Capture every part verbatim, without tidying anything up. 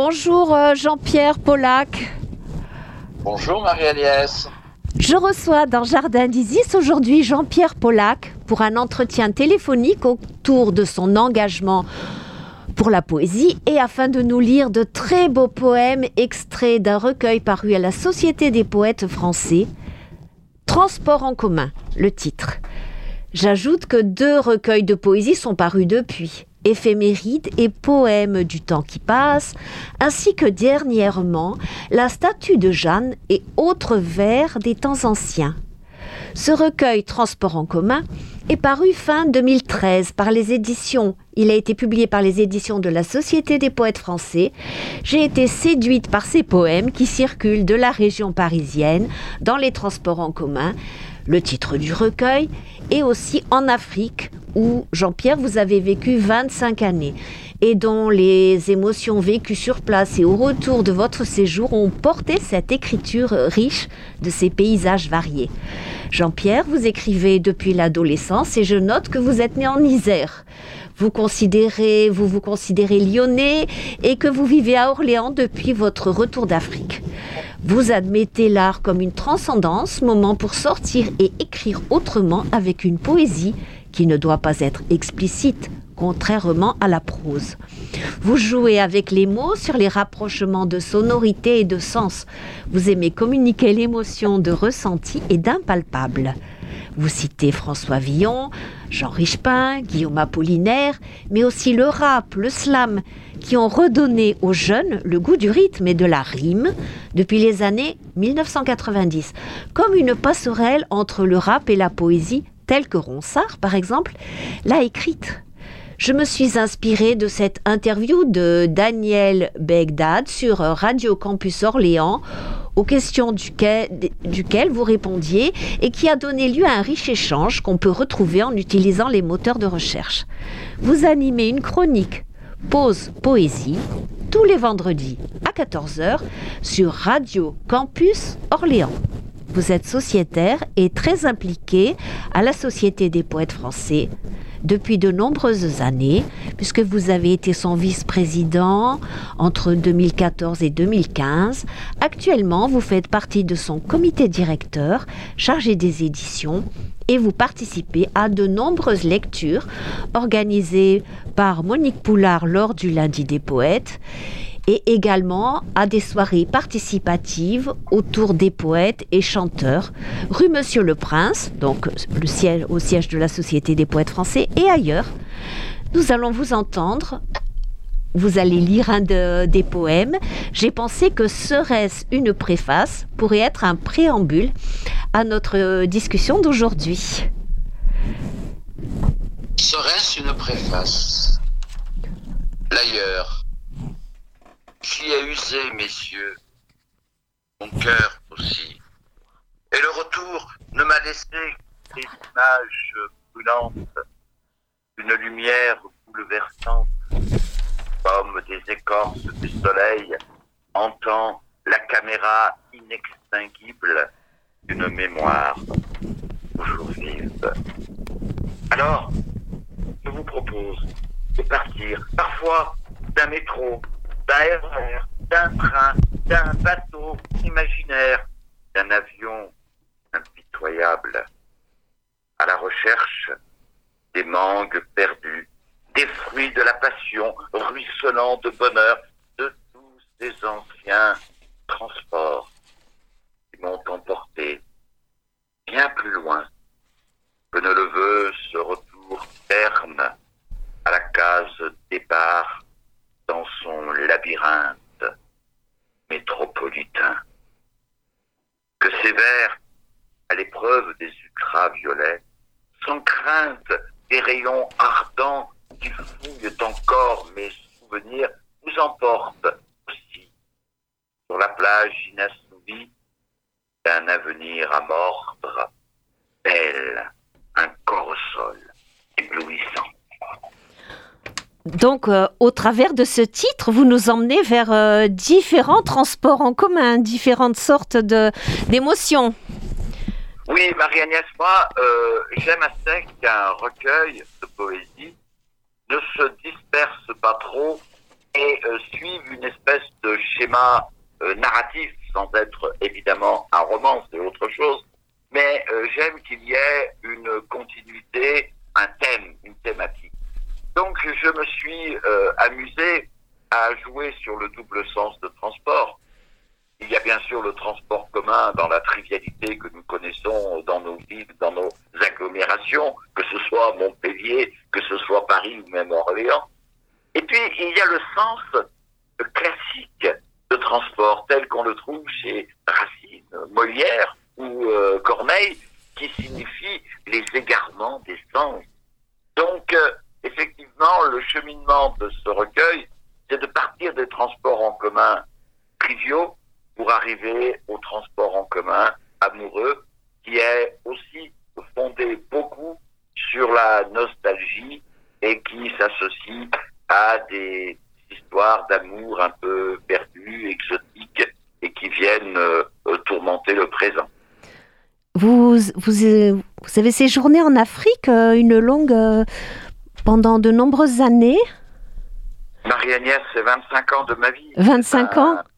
Bonjour euh, Jean-Pierre Polac. Bonjour Marie-Agnès. Je reçois dans Jardin d'Isis aujourd'hui Jean-Pierre Polac pour un entretien téléphonique autour de son engagement pour la poésie et afin de nous lire de très beaux poèmes extraits d'un recueil paru à la Société des poètes français. Transport en commun, le titre. J'ajoute que deux recueils de poésie sont parus depuis. Éphémérides et poèmes du temps qui passe, ainsi que dernièrement la statue de Jeanne et autres vers des temps anciens. Ce recueil Transport en commun est paru fin deux mille treize par les éditions. Il a été publié par les éditions de la Société des poètes français. J'ai été séduite par ces poèmes qui circulent de la région parisienne dans les transports en commun. Le titre du recueil est aussi En Afrique, où, Jean-Pierre, vous avez vécu vingt-cinq années et dont les émotions vécues sur place et au retour de votre séjour ont porté cette écriture riche de ces paysages variés. Jean-Pierre, vous écrivez depuis l'adolescence et je note que vous êtes né en Isère. Vous considérez, vous vous considérez lyonnais et que vous vivez à Orléans depuis votre retour d'Afrique. Vous admettez l'art comme une transcendance, moment pour sortir et écrire autrement avec une poésie qui ne doit pas être explicite, contrairement à la prose. Vous jouez avec les mots sur les rapprochements de sonorité et de sens. Vous aimez communiquer l'émotion de ressenti et d'impalpable. Vous citez François Villon, Jean Richepin, Guillaume Apollinaire, mais aussi le rap, le slam, qui ont redonné aux jeunes le goût du rythme et de la rime depuis les années dix-neuf cent quatre-vingt-dix, comme une passerelle entre le rap et la poésie, telle que Ronsard, par exemple, l'a écrite. Je me suis inspirée de cette interview de Daniel Begdad sur Radio Campus Orléans, aux questions duquel, duquel vous répondiez et qui a donné lieu à un riche échange qu'on peut retrouver en utilisant les moteurs de recherche. Vous animez une chronique Pause Poésie tous les vendredis à quatorze heures sur Radio Campus Orléans. Vous êtes sociétaire et très impliqué à la Société des poètes français depuis de nombreuses années, puisque vous avez été son vice-président entre deux mille quatorze et deux mille quinze. Actuellement, vous faites partie de son comité directeur chargé des éditions et vous participez à de nombreuses lectures organisées par Monique Poulard lors du Lundi des poètes et également à des soirées participatives autour des poètes et chanteurs, rue Monsieur le Prince, donc le siège, au siège de la Société des poètes français et ailleurs. Nous allons vous entendre, vous allez lire un de, des poèmes. J'ai pensé que serait-ce une préface pourrait être un préambule à notre discussion d'aujourd'hui. Serait-ce une préface? L'ailleurs. J'y ai usé, messieurs, mon cœur aussi. Et le retour ne m'a laissé que des images brûlantes, une lumière bouleversante, comme des écorces du soleil, entend la caméra inextinguible d'une mémoire toujours vive. Alors, je vous propose de partir, parfois d'un métro, d'un R E R, d'un train, d'un bateau imaginaire, d'un avion impitoyable, à la recherche des mangues perdues, des fruits de la passion ruisselant de bonheur, de tous ces anciens transports qui m'ont emporté bien plus loin que ne le veut ce retour terne à la case départ dans son labyrinthe métropolitain. Que ces vers, à l'épreuve des ultraviolets, sans crainte des rayons ardents qui fouillent encore mes souvenirs, nous emportent aussi sur la plage inassouvie d'un avenir à mordre, tel un corps-au-sol éblouissant. Donc, euh, au travers de ce titre, vous nous emmenez vers euh, différents transports en commun, différentes sortes de, d'émotions. Oui, Marie-Agnès, moi, euh, j'aime assez qu'un recueil de poésie ne se disperse pas trop et euh, suivent une espèce de schéma euh, narratif, sans être évidemment un roman, c'est autre chose, mais euh, j'aime qu'il y ait une continuité, un thème, une thématique. Donc je me suis euh, amusé à jouer sur le double sens de transport. Il y a bien sûr le transport commun dans la trivialité que nous connaissons dans nos villes, dans nos agglomérations, que ce soit Montpellier, que ce soit Paris ou même Orléans. Et puis il y a le sens classique de transport tel qu'on le trouve chez Racine, Molière ou euh, Corneille, qui signifie les égarements des sens. Donc euh, effectivement, le cheminement de ce recueil, c'est de partir des transports en commun triviaux pour arriver au transport en commun amoureux, qui est aussi fondé beaucoup sur la nostalgie et qui s'associe à des histoires d'amour un peu perdues, exotiques, et qui viennent euh, tourmenter le présent. Vous, vous, euh, vous avez séjourné en Afrique euh, une longue... Euh, pendant de nombreuses années. Marie-Agnès, c'est vingt-cinq ans de ma vie. vingt-cinq un, ans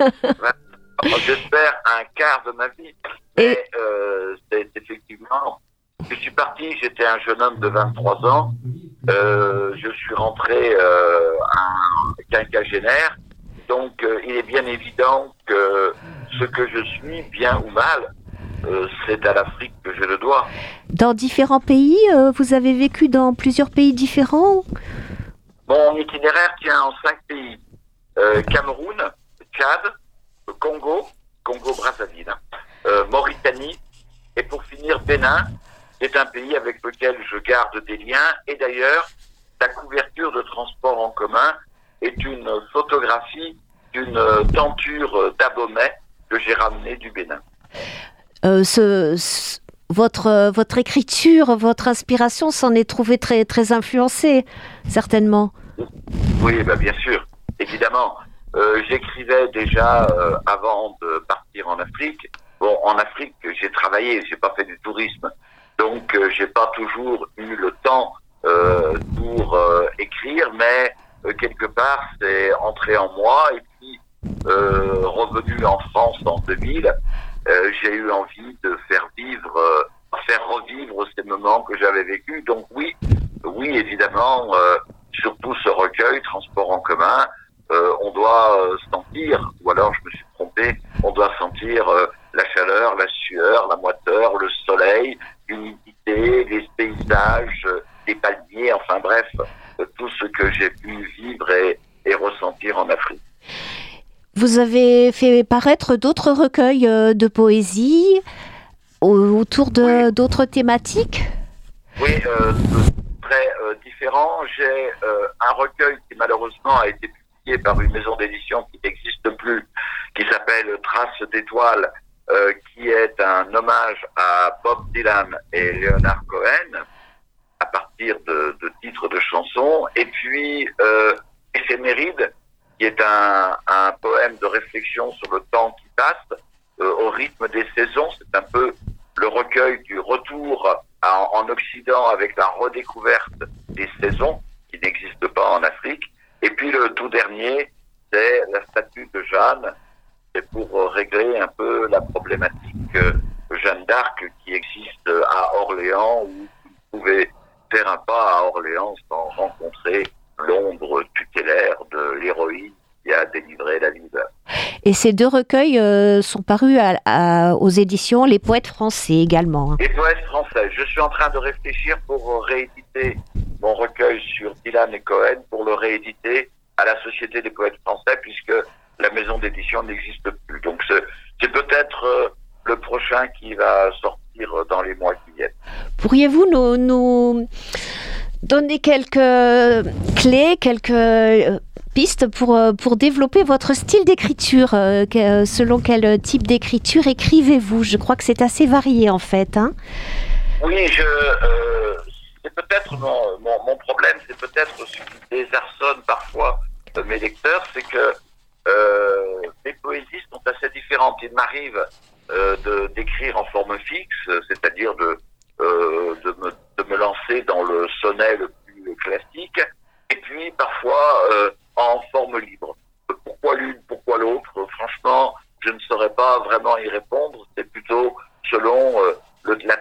vingt, j'espère un quart de ma vie. Mais Et... euh, c'est effectivement... Je suis parti, j'étais un jeune homme de vingt-trois ans. Euh, je suis rentré euh, un quinquagénaire. Donc, euh, il est bien évident que ce que je suis, bien ou mal, euh, c'est à l'Afrique que je le dois. Dans différents pays, euh, vous avez vécu dans plusieurs pays différents? Mon itinéraire tient en cinq pays. Euh, Cameroun, Tchad, Congo, Congo-Brazzaville, euh, Mauritanie, et pour finir, Bénin, qui est un pays avec lequel je garde des liens. Et d'ailleurs, la couverture de transport en commun est une photographie d'une tenture d'Abomey que j'ai ramenée du Bénin. Euh, ce, ce, votre, votre écriture, votre inspiration s'en est trouvée très, très influencée, certainement. Oui, bah bien sûr, évidemment. Euh, j'écrivais déjà euh, avant de partir en Afrique. Bon, en Afrique, j'ai travaillé, j'ai pas fait du tourisme. Donc, euh, j'ai pas toujours eu le temps euh, pour euh, écrire, mais euh, quelque part, c'est entré en moi. Et puis, euh, revenu en France en deux mille, euh, j'ai eu envie de faire vivre, euh, faire revivre ces moments que j'avais vécus. Donc oui, oui, évidemment, euh, surtout ce recueil, Transport en commun, euh, on doit euh, sentir, ou alors je me suis trompé, on doit sentir euh, la chaleur, la sueur, la moiteur, le soleil, l'humidité, les paysages, euh, les palmiers, enfin bref, euh, tout ce que j'ai pu vivre et, et ressentir en Afrique. Vous avez fait paraître d'autres recueils euh, de poésie autour de oui. d'autres thématiques? Oui, euh, très euh, différents. J'ai euh, un recueil qui malheureusement a été publié par une maison d'édition qui n'existe plus, qui s'appelle Traces d'étoiles, euh, qui est un hommage à Bob Dylan et Leonard Cohen, à partir de, de titres de chansons. Et puis, euh, Éphéméride, qui est un, un poème de réflexion sur le temps qui passe, euh, au rythme des saisons. C'est un peu le recueil du retour à, en Occident avec la redécouverte des saisons, qui n'existent pas en Afrique. Et puis le tout dernier, c'est la statue de Jeanne. C'est pour régler un peu la problématique euh, Jeanne d'Arc qui existe à Orléans, où vous pouvez faire un pas à Orléans sans rencontrer l'ombre tutélaire de l'héroïne qui a délivré la ville. Et ces deux recueils euh, sont parus à, à, aux éditions Les Poètes Français également. Hein. Les Poètes Français. Je suis en train de réfléchir pour rééditer mon recueil sur Dylan et Cohen, pour le rééditer à la Société des Poètes Français, puisque la maison d'édition n'existe plus. Donc c'est, c'est peut-être euh, le prochain qui va sortir dans les mois qui viennent. Pourriez-vous nous... nous... donner quelques clés, quelques pistes pour, pour développer votre style d'écriture? Selon quel type d'écriture écrivez-vous? Je crois que c'est assez varié en fait. Hein. Oui, je, euh, c'est peut-être mon, mon, mon problème, c'est peut-être ce qui désarçonne parfois mes lecteurs, c'est que euh, mes poésies sont assez différentes. Il m'arrive euh, de, d'écrire en forme fixe, c'est-à-dire de, euh, de me de me lancer dans le sonnet le plus classique, et puis parfois euh, en forme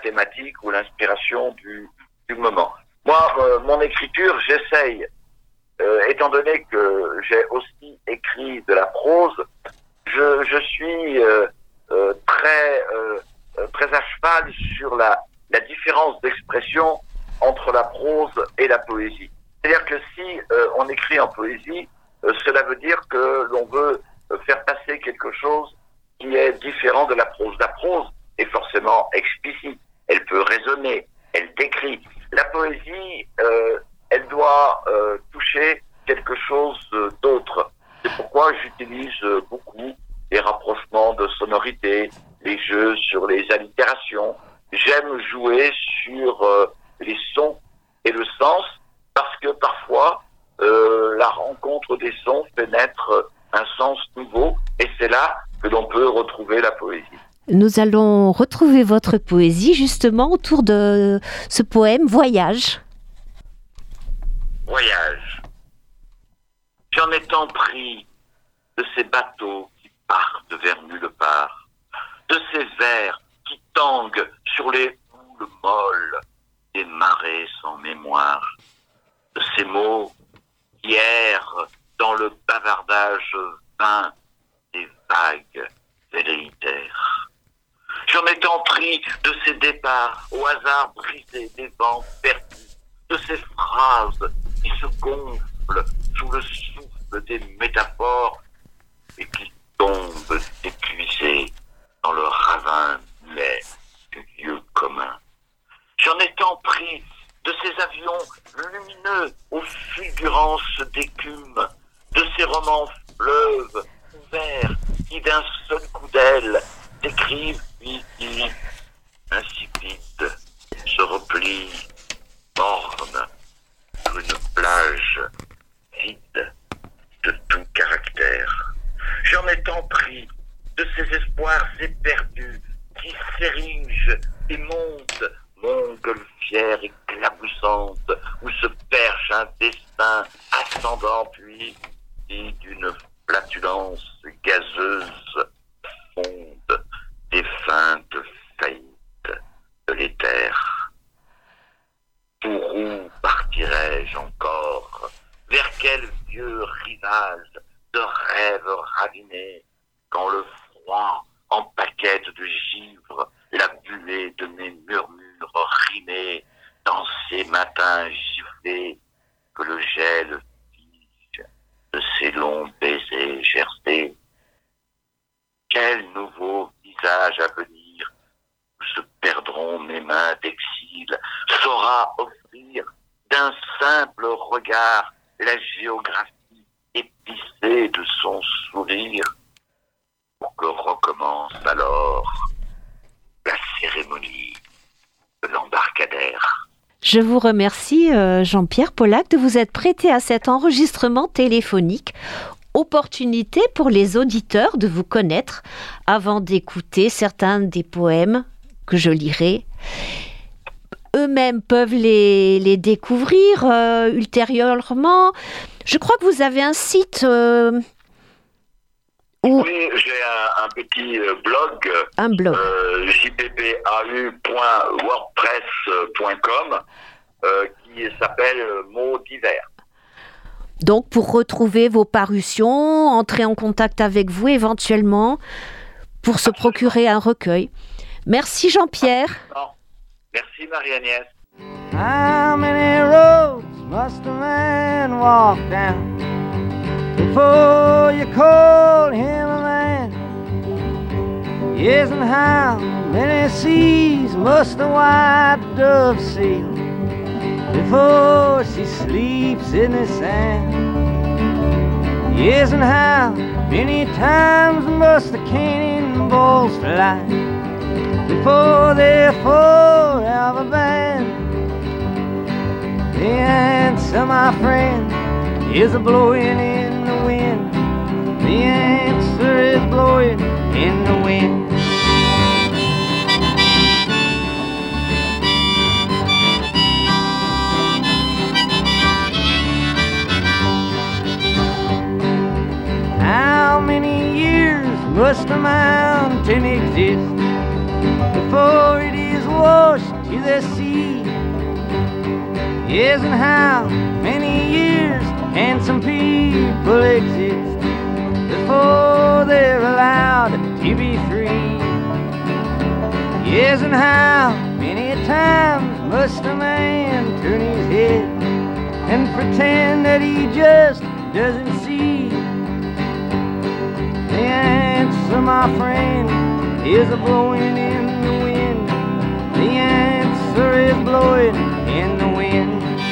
thématique ou l'inspiration du, du moment. Moi, euh, mon écriture, j'essaye, euh, étant donné que j'ai aussi écrit de la prose, je, je suis euh, euh, très, euh, très à cheval sur la, la différence d'expression entre la prose et la poésie. C'est-à-dire que si euh, on écrit en poésie, euh, cela veut dire que l'on veut euh, faire passer quelque chose qui est différent de la prose. La prose est forcément explicite, elle peut raisonner, elle décrit. La poésie, euh, elle doit euh, toucher quelque chose euh, d'autre. C'est pourquoi j'utilise euh, beaucoup les rapprochements de sonorités, les jeux sur les allitérations. J'aime jouer sur euh, les sons et le sens, parce que parfois, euh, la rencontre des sons fait naître un sens nouveau, et c'est là que l'on peut retrouver la poésie. Nous allons retrouver votre poésie justement autour de ce poème « Voyage ». Voyage. J'en ai tant pris de ces bateaux qui partent vers nulle part, de ces vers qui tanguent sur les houles molles des marées sans mémoire, de ces mots qui errent dans le bavardage vain des vagues velléitaires. J'en ai tant pris de ces départs au hasard brisé des vents perdus, de ces phrases qui se gonflent sous le souffle des métaphores et qui tombent épuisées dans le ravin muet du lieu commun. J'en ai tant pris de ces avions lumineux aux fulgurances d'écume, de ces romans fleuves ouverts qui d'un seul coup d'aile décrivent puis qui, insipides, se replient, mornes, sur une plage vide de tout caractère. J'en ai tant pris de ces espoirs éperdus qui s'érigent et montent, montgolfière éclaboussante, où se perche un destin ascendant, puis, qui d'une flatulence gazeuse fonde des feintes faillites de l'éther. Pour où partirais-je encore? Vers quel vieux rivage de rêves ravinés, quand le froid empaquette de givre la buée de mes murmures rimés dans ces matins giflés que le gel fige de ces longs baisers gercés? Quel nouveau visage à venir où se perdront mes mains d'exil saura offrir d'un simple regard la géographie épicée de son sourire, pour que recommence alors la cérémonie de l'embarcadère. Je vous remercie, euh, Jean-Pierre Polac, de vous être prêté à cet enregistrement téléphonique. Opportunité pour les auditeurs de vous connaître avant d'écouter certains des poèmes que je lirai. Eux-mêmes peuvent les, les découvrir euh, ultérieurement. Je crois que vous avez un site... Euh, où... Oui, j'ai un, un petit blog, un blog. Euh, j p p a u point wordpress point com euh, qui s'appelle Mots divers. Donc, pour retrouver vos parutions, entrer en contact avec vous éventuellement, pour se Absolument. Procurer un recueil. Merci Jean-Pierre. Non. Merci Marie-Agnès. How many roads must a man walk down before you call him a man? Yes, and how many seas must the white dove sail before she sleeps in the sand? Yes, and how many times must the cannonballs fly before they're forever banned? The answer, my friend, is a blowing in the wind. The answer is blowing in the wind. How many years must a mountain exist before it is wash to the sea. Yes, and how many years can some people exist before they're allowed to be free? Yes, and how many times must a man turn his head and pretend that he just doesn't see? The answer, my friend, is a blowing in the wind. The answer is blowing in the wind.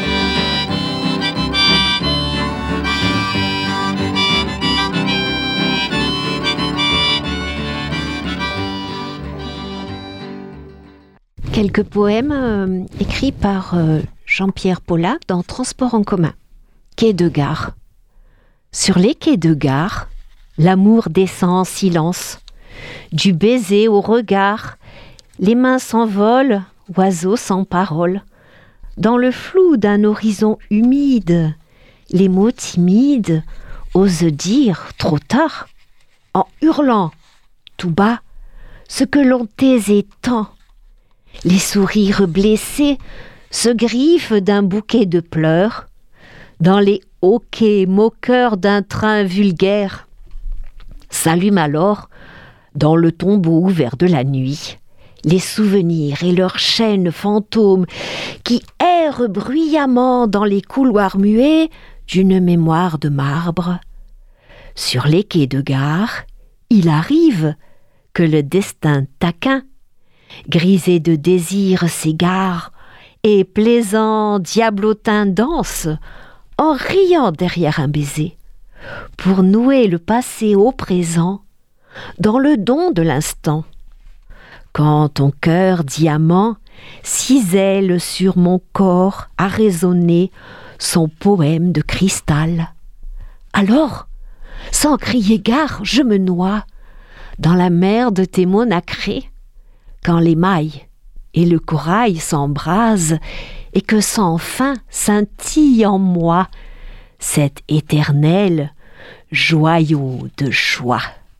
Quelques poèmes euh, écrits par euh, Jean-Pierre Paulac dans Transport en commun. Quai de gare. Sur les quais de gare, l'amour descend en silence. Du baiser au regard, les mains s'envolent, oiseaux sans parole. Dans le flou d'un horizon humide, les mots timides osent dire trop tard, en hurlant tout bas, ce que l'on taisait tant. Les sourires blessés se griffent d'un bouquet de pleurs, dans les hoquets moqueurs d'un train vulgaire. S'allument alors, dans le tombeau ouvert de la nuit, les souvenirs et leurs chaînes fantômes qui errent bruyamment dans les couloirs muets d'une mémoire de marbre. Sur les quais de gare, il arrive que le destin taquin, grisé de désir, s'égare et plaisant diablotin danse en riant derrière un baiser pour nouer le passé au présent dans le don de l'instant. Quand ton cœur diamant cisèle sur mon corps à résonner son poème de cristal, alors, sans crier gare, je me noie dans la mer de tes mots nacrés. Quand l'émail et le corail s'embrasent et que sans fin scintille en moi cet éternel joyau de joie.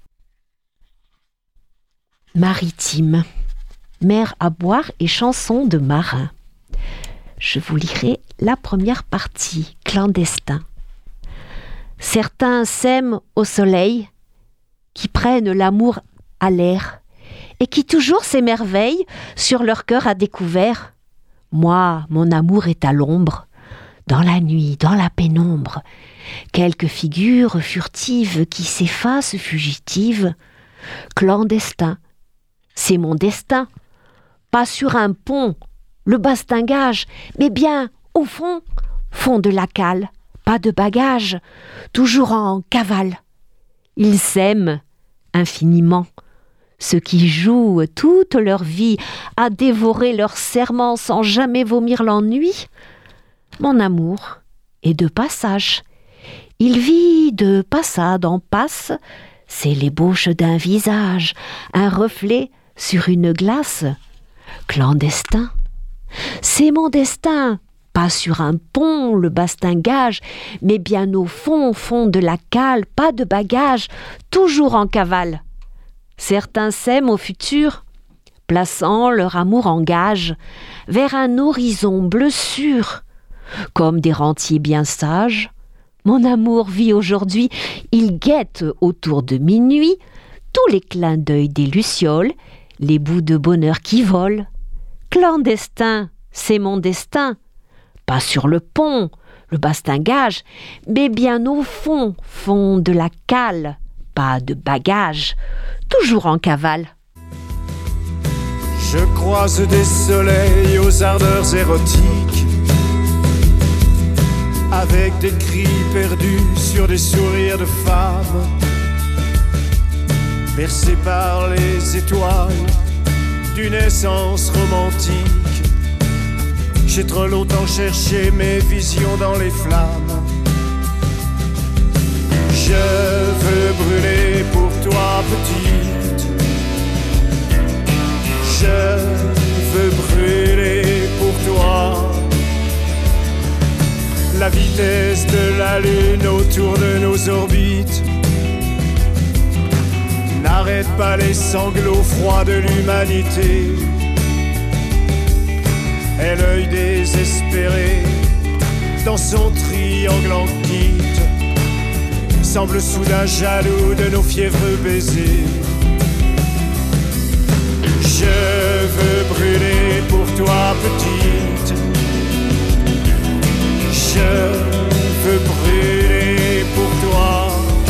Maritime, mer à boire et chansons de marin. Je vous lirai la première partie, clandestin. Certains s'aiment au soleil, qui prennent l'amour à l'air, et qui toujours s'émerveillent sur leur cœur à découvert. Moi, mon amour est à l'ombre, dans la nuit, dans la pénombre, quelques figures furtives qui s'effacent fugitives. Clandestin, c'est mon destin, pas sur un pont, le bastingage, mais bien au fond, fond de la cale, pas de bagages, toujours en cavale. Ils s'aiment infiniment, ceux qui jouent toute leur vie à dévorer leurs serments sans jamais vomir l'ennui. Mon amour est de passage, il vit de passade en passe, c'est l'ébauche d'un visage, un reflet sur une glace. Clandestin, c'est mon destin, pas sur un pont, le bastingage, mais bien au fond, fond de la cale, pas de bagages, toujours en cavale. Certains s'aiment au futur, plaçant leur amour en gage, vers un horizon bleu sûr. Comme des rentiers bien sages, mon amour vit aujourd'hui, il guette autour de minuit tous les clins d'œil des lucioles, les bouts de bonheur qui volent. Clandestin, c'est mon destin, pas sur le pont, le bastingage, mais bien au fond, fond de la cale, pas de bagages, toujours en cavale. Je croise des soleils aux ardeurs érotiques, avec des cris perdus sur des sourires de femmes, bercés par les étoiles d'une essence romantique. J'ai trop longtemps cherché mes visions dans les flammes. Je veux brûler pour toi, petite. Je veux brûler pour toi. La vitesse de la lune autour de nos orbites n'arrête pas les sanglots froids de l'humanité. mais l'œil désespéré dans son triangle en quitte semble soudain jaloux de nos fiévreux baisers. Je veux brûler pour toi petite, je veux brûler pour toi,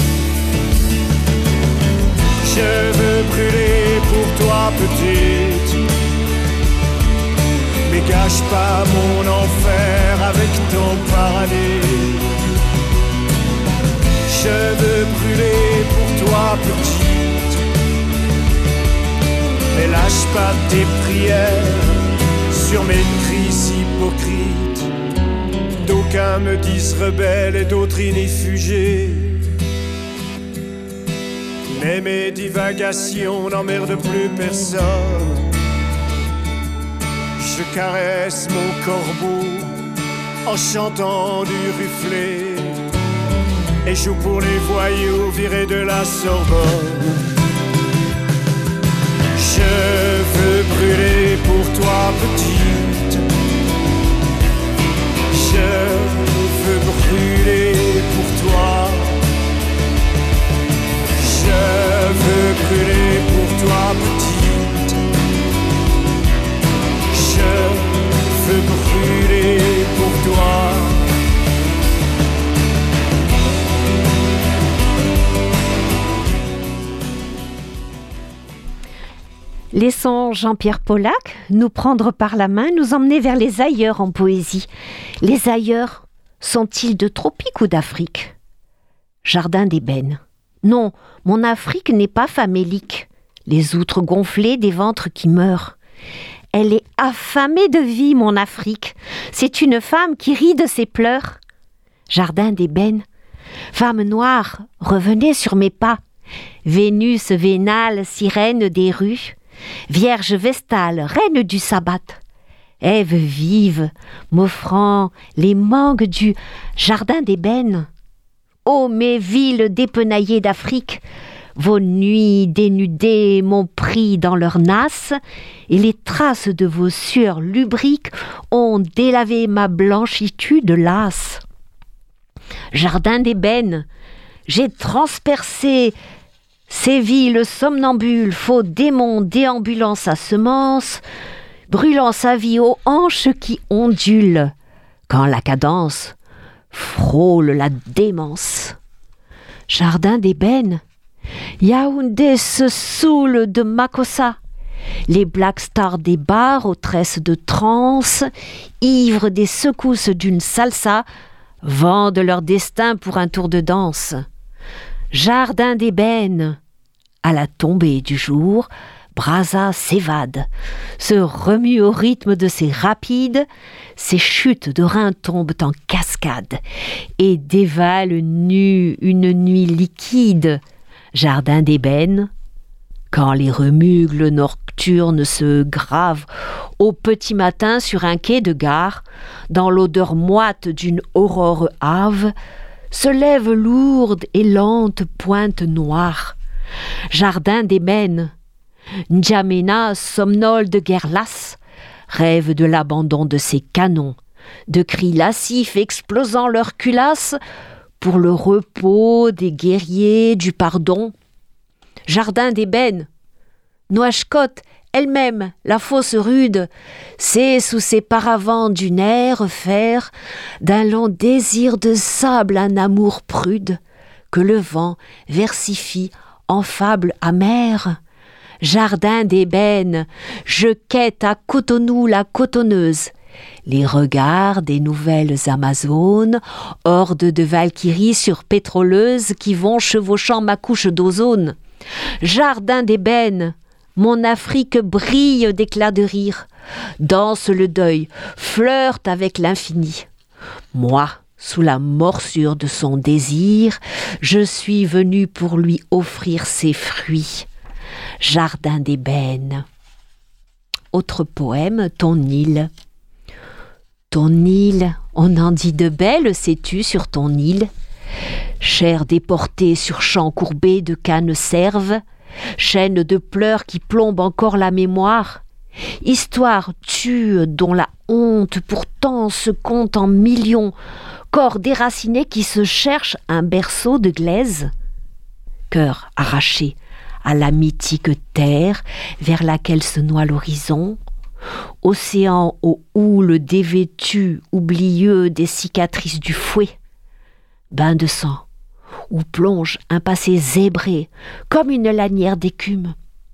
je veux brûler pour toi petite, mais gâche pas mon enfer avec ton paradis. Je veux brûler pour toi petite, mais lâche pas tes prières sur mes cris hypocrites. D'aucuns me disent rebelle et d'autres inifugés, mais mes divagations n'emmerdent plus personne. Je caresse mon corbeau en chantant du Rufflé et joue pour les voyous virés de la Sorbonne. Je veux brûler pour toi petite, je veux brûler pour toi, je veux brûler pour toi petite, je veux brûler pour toi. Laissons Jean-Pierre Paulac nous prendre par la main, nous emmener vers les ailleurs en poésie. Les ailleurs sont-ils de tropique ou d'Afrique? Jardin d'ébène. Non, mon Afrique n'est pas famélique. Les outres gonflées des ventres qui meurent. Elle est affamée de vie, mon Afrique. C'est une femme qui rit de ses pleurs. Jardin d'ébène. Femme noire, revenez sur mes pas. Vénus vénale, sirène des rues. Vierge vestale, reine du sabbat, Ève vive, m'offrant les mangues du jardin d'ébène. Ô mes villes dépenaillées d'Afrique, vos nuits dénudées m'ont pris dans leurs nasses, et les traces de vos sueurs lubriques ont délavé ma blanchitude lasse. Jardin d'ébène, j'ai transpercé ces villes somnambules, faux démons déambulant sa semence, brûlant sa vie aux hanches qui ondulent, quand la cadence frôle la démence. Jardin d'ébène, Yaoundé se saoule de Makossa, les black stars des bars aux tresses de transe, ivres des secousses d'une salsa, vendent leur destin pour un tour de danse. Jardin d'ébène, à la tombée du jour, Brazza s'évade, se remue au rythme de ses rapides, ses chutes de reins tombent en cascade et dévalent nue une nuit liquide. Jardin d'ébène, quand les remugles nocturnes se gravent au petit matin sur un quai de gare, dans l'odeur moite d'une aurore hâve, se lève lourde et lente pointe noire. Jardin d'ébène, N'Djamena, somnole de guerre lasse, rêve de l'abandon de ses canons, de cris lascifs explosant leurs culasses pour le repos des guerriers du pardon. Jardin d'ébène, Nouakchott, elle-même, la fosse rude, c'est sous ses paravents d'une ère faire d'un long désir de sable un amour prude, que le vent versifie en fable amère. Jardin d'ébène, je quête à Cotonou la cotonneuse, les regards des nouvelles Amazones, hordes de valkyries surpétroleuses qui vont chevauchant ma couche d'ozone. Jardin d'ébène, mon Afrique brille d'éclats de rire, danse le deuil, flirte avec l'infini. Moi, sous la morsure de son désir, je suis venu pour lui offrir ses fruits. Jardin d'ébène. Autre poème, ton île. Ton île, on en dit de belles, sais-tu, sur ton île. Chair déportée sur champs courbés de cannes serves, chaîne de pleurs qui plombent encore la mémoire, Histoire tue dont la honte pourtant se compte en millions, corps déraciné qui se cherche un berceau de glaise. Cœur arraché à la mythique terre vers laquelle se noie l'horizon, océan aux houles dévêtues, oublieux des cicatrices du fouet, bain de sang, où plonge un passé zébré comme une lanière d'écume,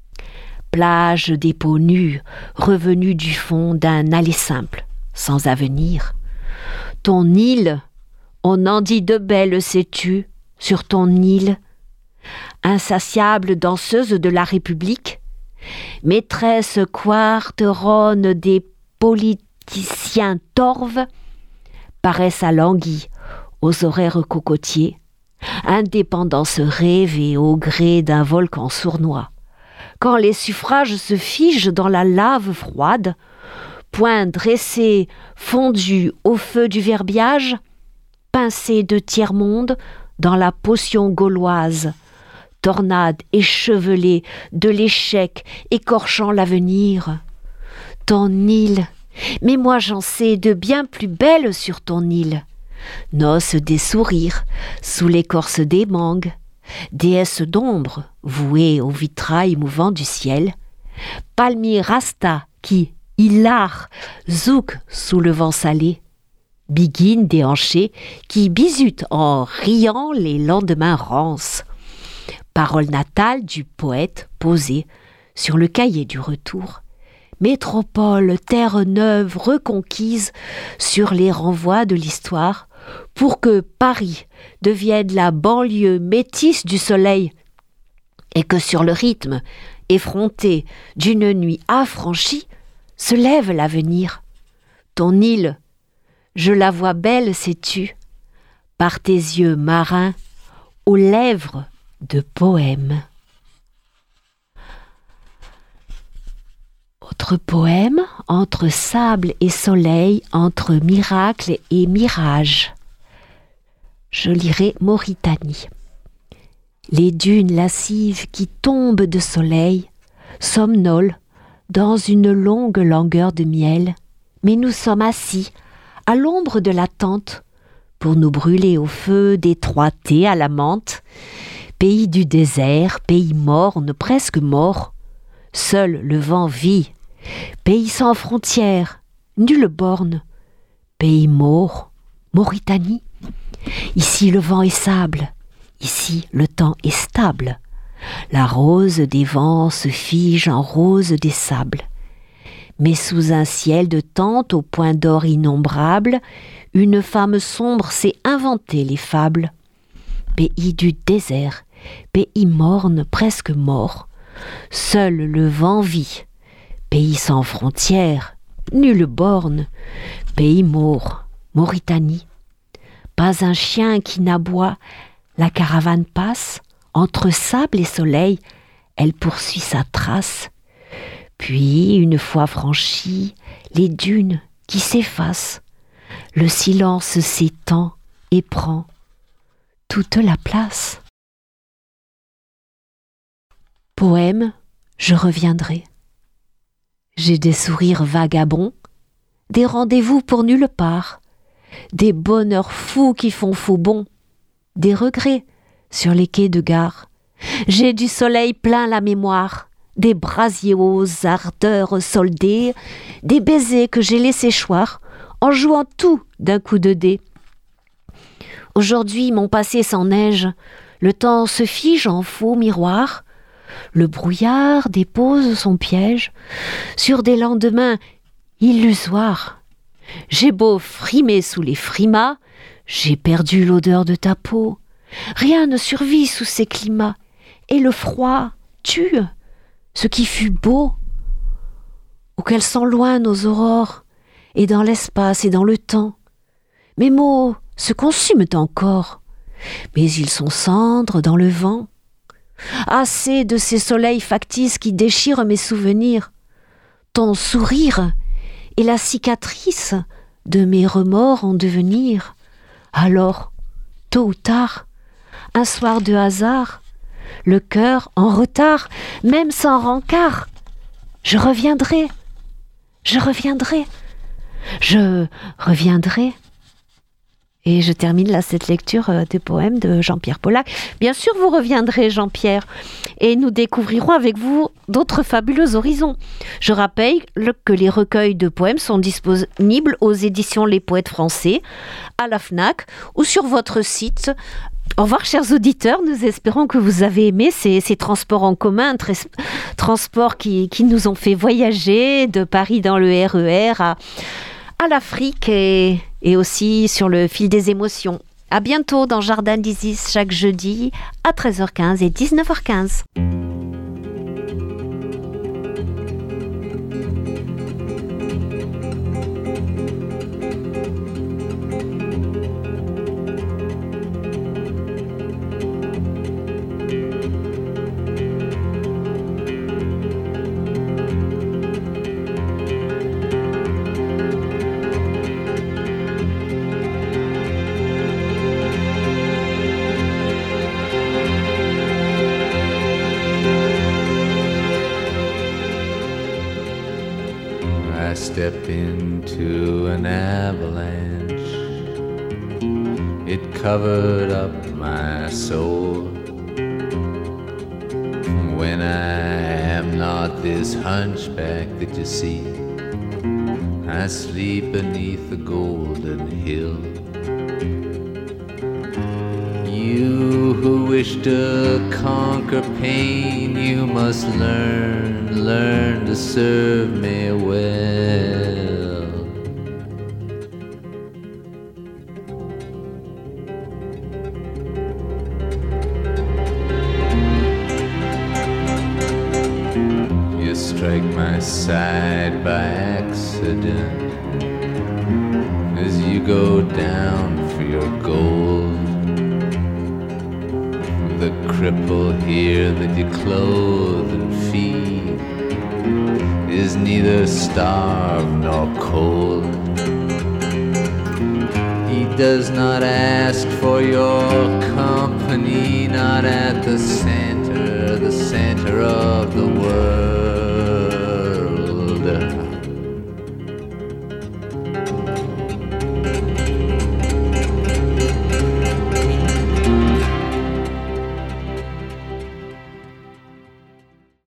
plage des peaux nues revenues du fond d'un aller simple, sans avenir. Ton île, on en dit de belles, sais-tu, sur ton île, insatiable danseuse de la République, maîtresse quarteronne des politiciens torves, paresse alanguie aux horaires cocotiers, indépendance rêvée au gré d'un volcan sournois. Quand les suffrages se figent dans la lave froide, poing dressé, fondu au feu du verbiage, pincé de tiers-monde dans la potion gauloise, tornade échevelée de l'échec écorchant l'avenir. Ton île, mais moi j'en sais de bien plus belles sur ton île. Noces des sourires sous l'écorce des mangues, déesse d'ombre vouée au vitrail mouvant du ciel, palmier rasta qui, hilar, zouk sous le vent salé, biguine déhanchée qui bisute en riant les lendemains rances, parole natale du poète posée sur le cahier du retour, métropole, terre neuve reconquise sur les renvois de l'histoire, pour que Paris devienne la banlieue métisse du soleil et que sur le rythme effronté d'une nuit affranchie se lève l'avenir. Ton île, je la vois belle, sais-tu, par tes yeux marins aux lèvres de poèmes. Autre poème, entre sable et soleil, entre miracle et mirage. Je lirai Mauritanie. Les dunes lascives qui tombent de soleil somnolent dans une longue langueur de miel, mais nous sommes assis à l'ombre de la tente pour nous brûler au feu d'étroits thés à la menthe. Pays du désert, pays morne, presque mort, seul le vent vit. Pays sans frontières, nulle borne, pays mort, Mauritanie. Ici le vent est sable, ici le temps est stable. La rose des vents se fige en rose des sables. Mais sous un ciel de tente au point d'or innombrable, une femme sombre s'est inventé les fables. Pays du désert, pays morne, presque mort, seul le vent vit. Pays sans frontières, nulle borne, pays mort, Mauritanie. Pas un chien qui n'aboie, la caravane passe, entre sable et soleil, elle poursuit sa trace. Puis, une fois franchies, les dunes qui s'effacent, le silence s'étend et prend toute la place. Poème, je reviendrai. J'ai des sourires vagabonds, des rendez-vous pour nulle part, des bonheurs fous qui font faux bond, des regrets sur les quais de gare. J'ai du soleil plein la mémoire, des brasiers aux ardeurs soldées, des baisers que j'ai laissés choir en jouant tout d'un coup de dé. Aujourd'hui, mon passé s'enneige, le temps se fige en faux miroir. Le brouillard dépose son piège sur des lendemains illusoires. J'ai beau frimer sous les frimas, j'ai perdu l'odeur de ta peau. Rien ne survit sous ces climats, et le froid tue ce qui fut beau. Ou qu'elles sont loin nos aurores, et dans l'espace et dans le temps. Mes mots se consument encore, mais ils sont cendres dans le vent. Assez de ces soleils factices qui déchirent mes souvenirs. Ton sourire est la cicatrice de mes remords en devenir. Alors, tôt ou tard, un soir de hasard, le cœur en retard, même sans rencard, je reviendrai Je reviendrai. Je reviendrai. Et je termine là cette lecture des poèmes de Jean-Pierre Polac. Bien sûr, vous reviendrez, Jean-Pierre, et nous découvrirons avec vous d'autres fabuleux horizons. Je rappelle que les recueils de poèmes sont disponibles aux éditions Les Poètes Français, à la FNAC ou sur votre site. Au revoir, chers auditeurs. Nous espérons que vous avez aimé ces, ces transports en commun, tra- transports qui, qui nous ont fait voyager de Paris dans le R E R à, à l'Afrique et, et aussi sur le fil des émotions. À bientôt dans Jardin d'Isis, chaque jeudi à treize heures quinze et dix-neuf heures quinze. I stepped into an avalanche. It covered up my soul. When I am not this hunchback that you see, I sleep beneath the golden hill. You who wish to conquer pain, you must learn, learn to serve me well. You strike my side by accident as you go down for your gold. The cripple here that you clothe and feed is neither starved nor cold. He does not ask for your company, not at the center, the center of the world.